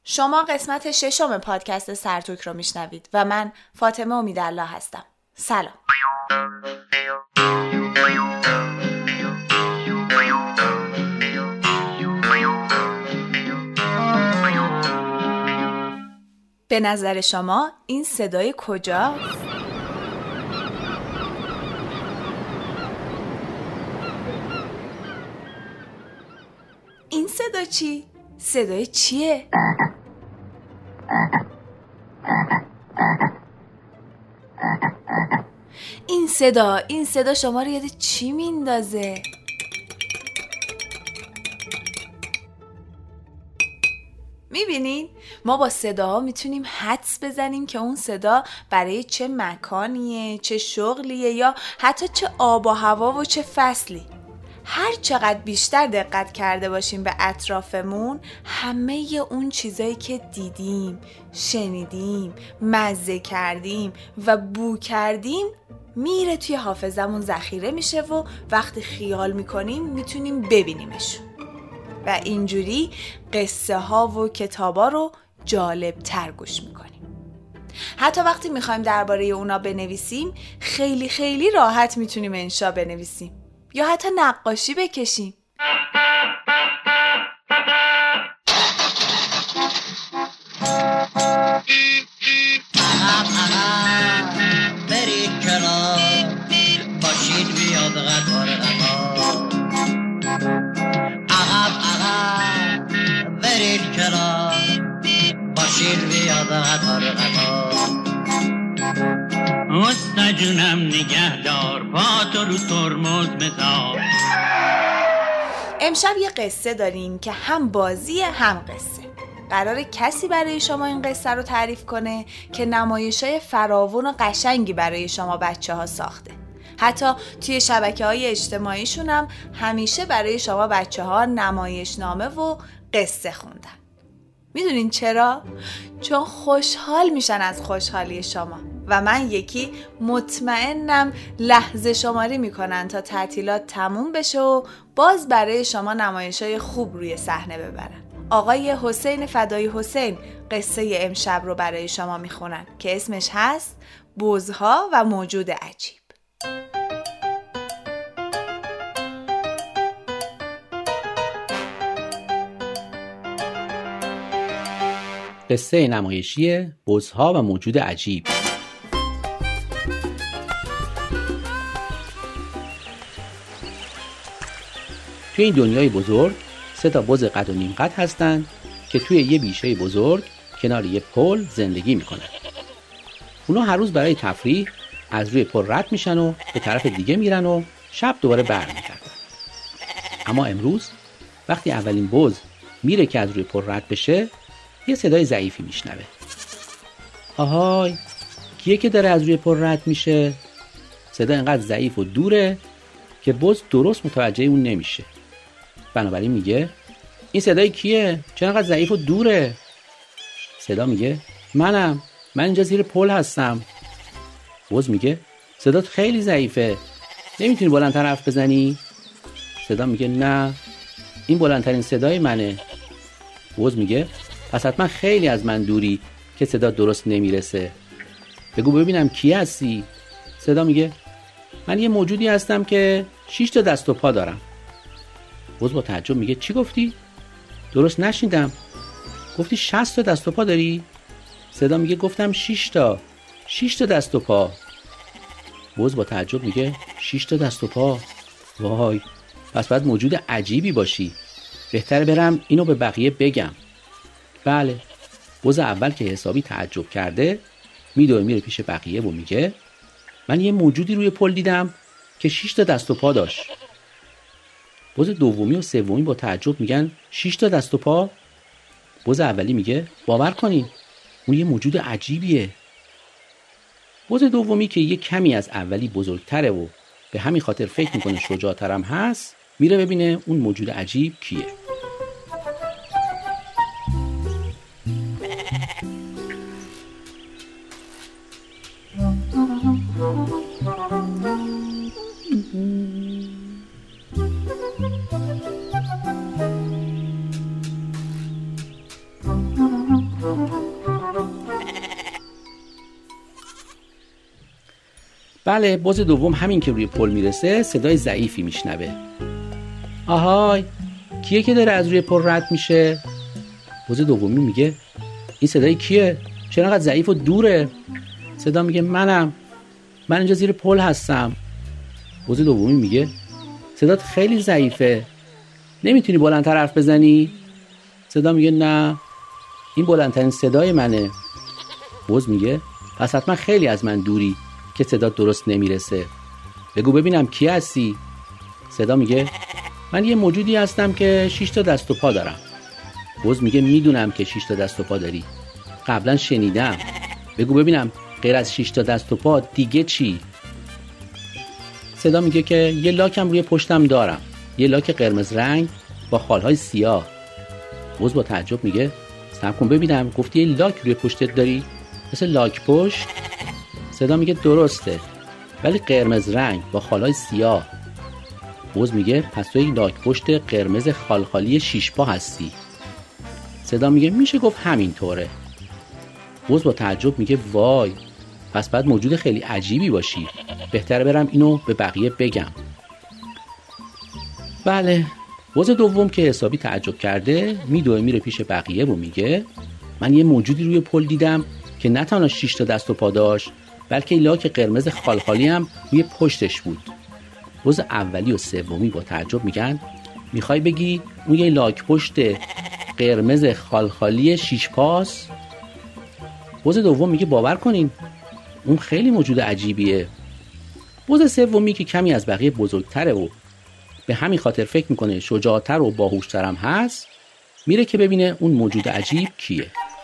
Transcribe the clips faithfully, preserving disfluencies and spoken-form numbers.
شما قسمت ششم پادکست سرتوک رو میشنوید و من فاطمه امیدالله هستم. سلام. به نظر شما این صدای کجاست؟ این صدا چی؟ صدای چیه؟ این صدا، این صدا شما رو یاد چی میندازه؟ میبینین؟ ما با صداها میتونیم حدس بزنیم که اون صدا برای چه مکانیه، چه شغلیه یا حتی چه آب و هوا و چه فصلی. هر چقدر بیشتر دقت کرده باشیم به اطرافمون، همه اون چیزایی که دیدیم، شنیدیم، مزه کردیم و بو کردیم میره توی حافظمون ذخیره میشه و وقتی خیال میکنیم میتونیم ببینیمشون و اینجوری قصه ها و کتابا رو جالب تر گوش میکنیم. حتی وقتی میخوایم درباره اونا بنویسیم خیلی خیلی راحت میتونیم انشا بنویسیم یا حتی نقاشی بکشیم. برید کنار باشید بیاد قطار قطار عقب عقب برید کنار باشید بیاد قطار قطار استا جونم نگه دار پاتو رو ترمز بذار. امشب یه قصه داریم که هم بازیه هم قصه. قراره کسی برای شما این قصه رو تعریف کنه که نمایشای فراوون و قشنگی برای شما بچه ها ساخته. حتی توی شبکه‌های اجتماعیشون هم همیشه برای شما بچه ها نمایشنامه و قصه خوندن. میدونین چرا؟ چون خوشحال میشن از خوشحالی شما و من یکی مطمئنم لحظه شماری میکنن تا تعطیلات تموم بشه و باز برای شما نمایشای خوب روی صحنه ببرن. آقای حسین فدایی حسین قصه امشب رو برای شما میخونن که اسمش هست بزها و موجود عجیب. قصه نمایشی بزها و موجود عجیب. توی این دنیای بزرگ سه تا بز قد و نیم قد هستن که توی یه بیشه بزرگ کنار یه پل زندگی میکنن. اونا هر روز برای تفریح از روی پل رد میشن و به طرف دیگه میرن و شب دوباره برمیگردن. اما امروز وقتی اولین بز میره که از روی پل رد بشه یه صدای ضعیفی میشنوه. آهای، کیه که داره از روی پل رد میشه؟ صدا اینقدر ضعیف و دوره که بز درست متوجه اون نمیشه. بنابراین میگه این صدای کیه؟ چرا اینقدر ضعیف و دوره؟ صدا میگه منم، من اینجا زیر پل هستم. بز میگه صدات خیلی ضعیفه، نمیتونی بلندتر حرف بزنی؟ صدا میگه نه، این بلندترین صدای منه. بز میگه پس حتما خیلی از من دوری که صدا درست نمیرسه. بگو ببینم کی هستی؟ صدا میگه من یه موجودی هستم که شش تا دست و پا دارم. بز با تعجب میگه چی گفتی؟ درست نشنیدم. گفتی شصت تا دست و پا داری؟ صدا میگه گفتم شش تا. شش تا دست و پا. بز با تعجب میگه شش تا دست و پا. وای، پس باید موجود عجیبی باشی. بهتره برم اینو به بقیه بگم. بله. بز اول که حسابی تعجب کرده میدوه میره پیش بقیه و میگه من یه موجودی روی پل دیدم که شش تا دست و پا داشت. بز دومی و سومی با تعجب میگن شش تا دست و پا؟ بز اولی میگه باور کنین اون یه موجود عجیبیه. بز دومی که یه کمی از اولی بزرگتره و به همین خاطر فکر میکنه شجاعترم هست میره ببینه اون موجود عجیب کیه. بله، بز دوم همین که روی پل میرسه صدای ضعیفی میشنوه. آهای، کیه که داره از روی پل رد میشه؟ بز دومی میگه این صدای کیه؟ چرا انقدر ضعیف و دوره؟ صدا میگه منم، من اینجا زیر پل هستم. بز دومی میگه صدات خیلی ضعیفه، نمیتونی بلندتر حرف بزنی؟ صدا میگه نه، این بلندترین صدای منه. بز میگه پس حتما خیلی از من دوری که صدات درست نمیرسه. بگو ببینم کی هستی؟ صدا میگه من یه موجودی هستم که شش تا دست و پا دارم. بز میگه میدونم که شش تا دست و پا داری، قبلا شنیدم. بگو ببینم غیر از شش تا دست و پا دیگه چی؟ صدا میگه که یه لاکم روی پشتم دارم، یه لاک قرمز رنگ با خالهای سیاه. بز با تعجب میگه صبر کن ببینم، گفتی یه لاک روی پشتت داری؟ مثل لاک پشت؟ صدا میگه درسته، ولی قرمز رنگ با خالهای سیاه. بز میگه پس تو یک لاک پشت قرمز خالخالی شیش پا هستی. صدا میگه میشه گفت همین طوره. بز با تعجب میگه وای، پس باید موجود خیلی عجیبی باشی، بهتره برم اینو به بقیه بگم. بله، بز دوم که حسابی تعجب کرده میدوه میره پیش بقیه و میگه من یه موجودی روی پل دیدم که نه تنها شش تا دست و پا داشت، بلکه لاک قرمز خالخالی هم روی پشتش بود. بز اولی و سومی با تعجب میگن میخوای بگی اون یه لاک پشت قرمز خالخالی شیش پاست؟ بز دوم میگه باور کنین اون خیلی موجود عجیبیه. بز سومی که کمی از بقیه بزرگتره و به همین خاطر فکر میکنه شجاعتر و باهوشترم هست، میره که ببینه اون موجود عجیب کیه.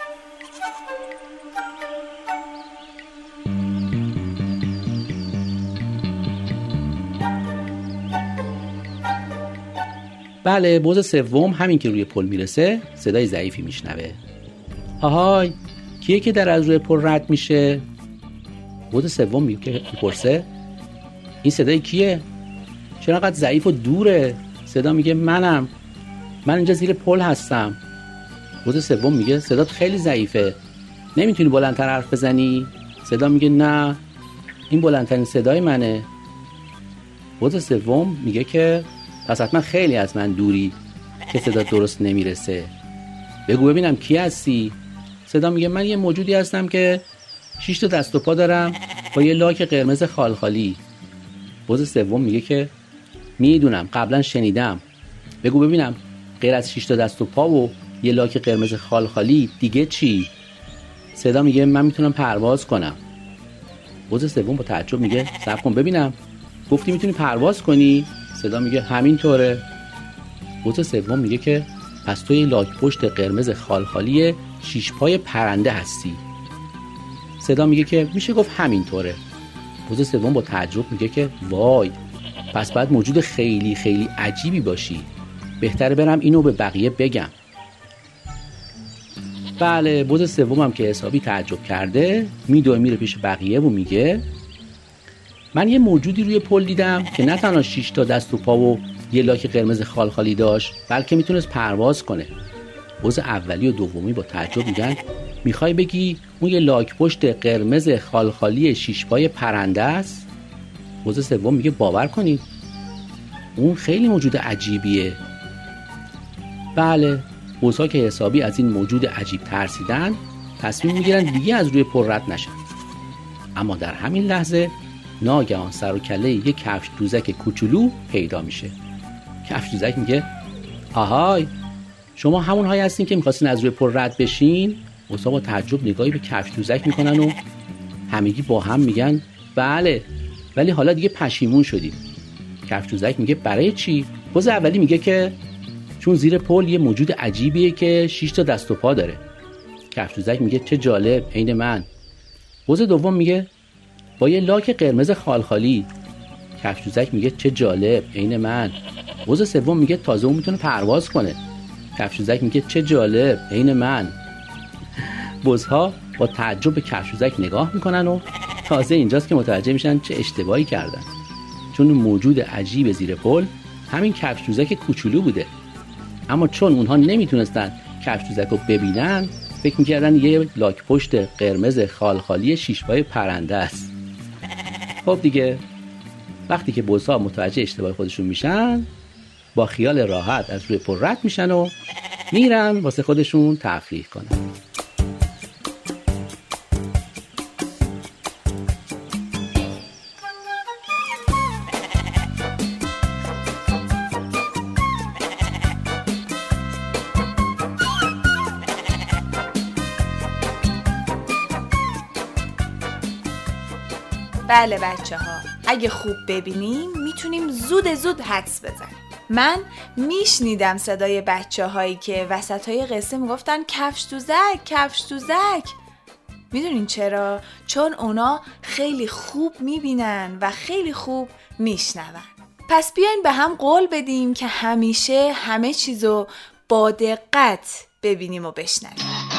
بله، بز سوم همین که روی پل میرسه صدای ضعیفی میشنوه. آهای، کیه که در از روی پل رد میشه؟ بز سوم میپرسه این صدای کیه؟ چرا انقدر ضعیف و دوره؟ صدا میگه منم، من اینجا زیر پل هستم. بز سوم میگه صدات خیلی ضعیفه، نمیتونی بلندتر حرف بزنی؟ صدا میگه نه، این بلندترین صدای منه. بز سوم میگه که پس حتما خیلی از من دوری که صدات درست نمیرسه. بگو ببینم کی هستی؟ صدا میگه من یه موجودی هستم که شش تا دست و پا دارم با یه لاک قرمز خالخالی. بز سوم میگه که میدونم، قبلا شنیدم. بگو ببینم غیر از شش تا دست و پا و یه لاک قرمز خالخالی دیگه چی؟ صدا میگه من میتونم پرواز کنم. بز سوم با تعجب میگه صبر کن ببینم، گفتی میتونی پرواز کنی؟ صدا میگه همین طوره. بز سوم میگه که پس تو یه لاک پشت قرمز خالخالی شیش پای پرنده هستی. صدا میگه که میشه گفت همین طوره. بز سوم با تعجب میگه که وای، پس باید موجود خیلی خیلی عجیبی باشی، بهتره برم اینو به بقیه بگم. بله، بز سومم که حسابی تعجب کرده میدوه میره پیش بقیه و میگه من یه موجودی روی پل دیدم که نه تنها شش تا دست و پا و یه لاک قرمز خالخالی داشت، بلکه میتونست پرواز کنه. بز اولی و دومی با تعجب میگن میخوای بگی اون یه لاک پشت قرمز خالخالی شیش پای پرنده است؟ بز سوم میگه باور کنید اون خیلی موجود عجیبیه. بله، بزها که حسابی از این موجود عجیب ترسیدن تصمیم میگیرن دیگه از روی پل رد نشن. اما در همین لحظه ناگهان سر و کله یک کفش دوزک کوچولو پیدا میشه. کفش دوزک میگه آهای، شما همون هایی هستین که میخواستین از روی پل رد بشین؟ بزها با تعجب نگاهی به کفش دوزک میکنن و همگی با هم میگن بله، ولی حالا دیگه پشیمون شدیم. کفش دوزک میگه برای چی؟ بز اولی میگه که چون زیر پل یه موجود عجیبیه که شش تا دست و پا داره. کفش دوزک میگه چه جالب، عین من. بز دوم میگه با یه لاک قرمز خالخالی. کفش دوزک میگه چه جالب، عین من. بز سوم میگه تازه اون میتونه پرواز کنه. کفش دوزک میگه چه جالب، عین من. بزها با تعجب به کفش دوزک نگاه میکنن و تازه اینجاست که متوجه میشن چه اشتباهی کردن، چون موجود عجیب زیر پل همین کفش دوزک کوچولو بوده. اما چون اونها نمیتونستن کفش دوزک رو ببینن، فکر میکردن یه لاک پشت قرمز خالخالی شیشپای پرنده است. خب دیگه وقتی که بزها متوجه اشتباه خودشون میشن، با خیال راحت از روی پل رد میشن و میرن واسه خودشون تفریح کنن. بله بچه ها، اگه خوب ببینیم میتونیم زود زود حدس بزنیم. من میشنیدم صدای بچه هایی که وسط های قصه میگفتن کفش دوزک کفش دوزک. میدونین چرا؟ چون اونا خیلی خوب میبینن و خیلی خوب میشنون. پس بیاین به هم قول بدیم که همیشه همه چیزو با دقت ببینیم و بشنویم.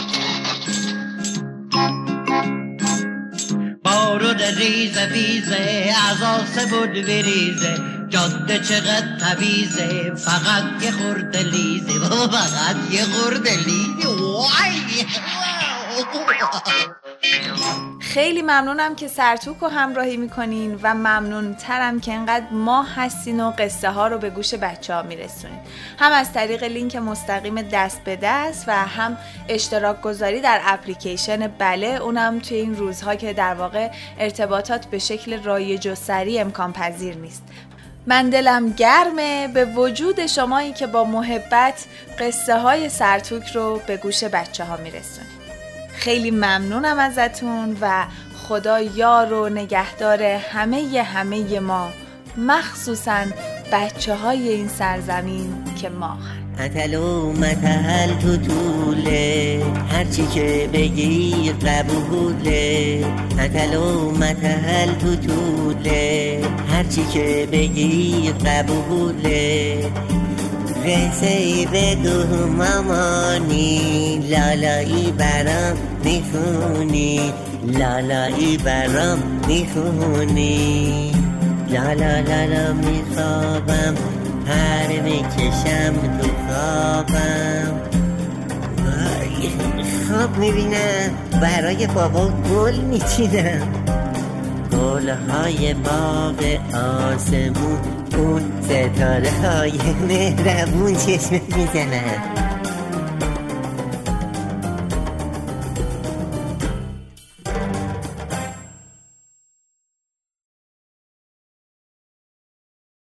بارود ریزه ویزه از آسه بود بریزه، جاده چقدر تبیزه، فقط یه خورده لیزه، فقط یه خورده لیزه. وای خیلی ممنونم که سرتوک رو همراهی میکنین و ممنون ترم که انقدر ما هستین و قصه ها رو به گوش بچه ها میرسونین، هم از طریق لینک مستقیم دست به دست و هم اشتراک گذاری در اپلیکیشن بله، اونم توی این روزها که در واقع ارتباطات به شکل رایج و سریع امکان پذیر نیست. من دلم گرمه به وجود شمایی که با محبت قصه های سرتوک رو به گوش بچه ها میرسونین. خیلی ممنونم ازتون و خدا یار و نگهدار همه ی همه ما، مخصوصا بچه های این سرزمین که ما اتلو متحل تو طوله، هرچی که بگی قبوله. اتلو متحل تو طوله، هرچی که بگی قبوله. قصه ای بگو مامانی، لالایی برام میخونی، لالایی برام میخونی. لالا لالا میخوابم، پر میکشم تو خوابم. وای خواب میبینم، برای بابا گل میچینم، گلهای باغ آسمون، اون ستاره های مهربون چشم میزنن.